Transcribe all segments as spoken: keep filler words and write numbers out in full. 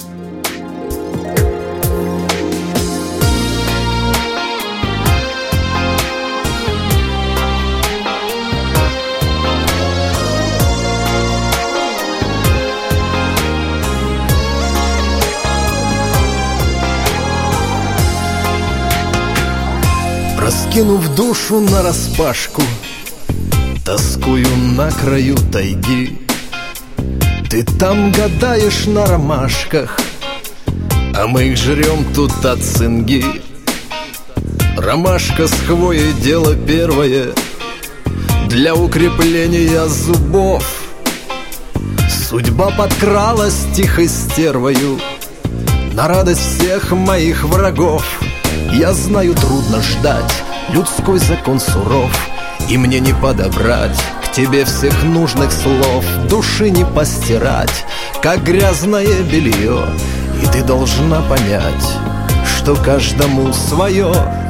Раскинув душу нараспашку, тоскую на краю тайги. Ты там гадаешь на ромашках, а мы их жрем тут от цинги. Ромашка с хвоей — дело первое для укрепления зубов. Судьба подкралась тихой стервою на радость всех моих врагов. Я знаю, трудно ждать, людской закон суров, и мне не подобрать к тебе всех нужных слов. Души не постирать, как грязное белье, и ты должна понять, что каждому свое.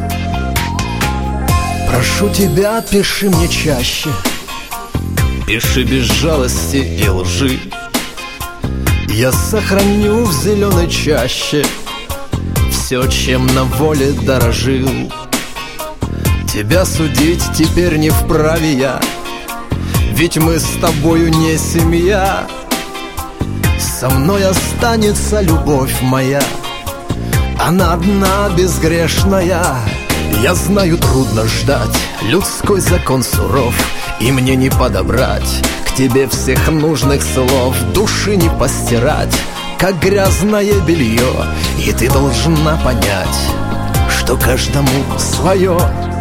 Прошу тебя, пиши мне чаще, пиши без жалости и лжи. Я сохраню в зеленой чаще все, чем на воле дорожил. Тебя судить теперь не вправе я, ведь мы с тобою не семья. Со мной останется любовь моя, она одна безгрешная. Я знаю, трудно ждать, людской закон суров, и мне не подобрать к тебе всех нужных слов. Души не постирать, как грязное белье, и ты должна понять, что каждому свое.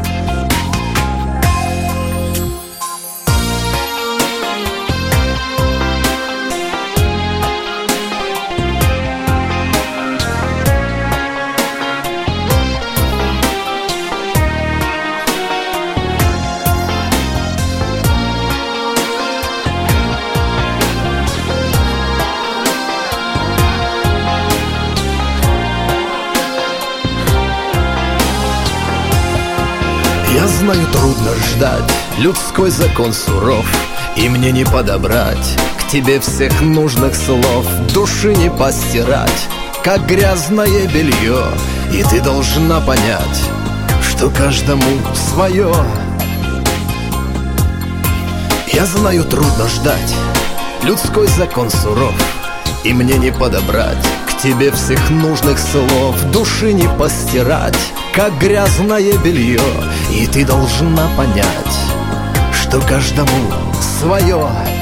Я знаю, трудно ждать, людской закон суров, и мне не подобрать к тебе всех нужных слов. Души не постирать, как грязное белье, и ты должна понять, что каждому свое. Я знаю, трудно ждать, людской закон суров, и мне не подобрать к тебе всех нужных слов. Души не постирать, как грязное белье, и ты должна понять, что каждому свое.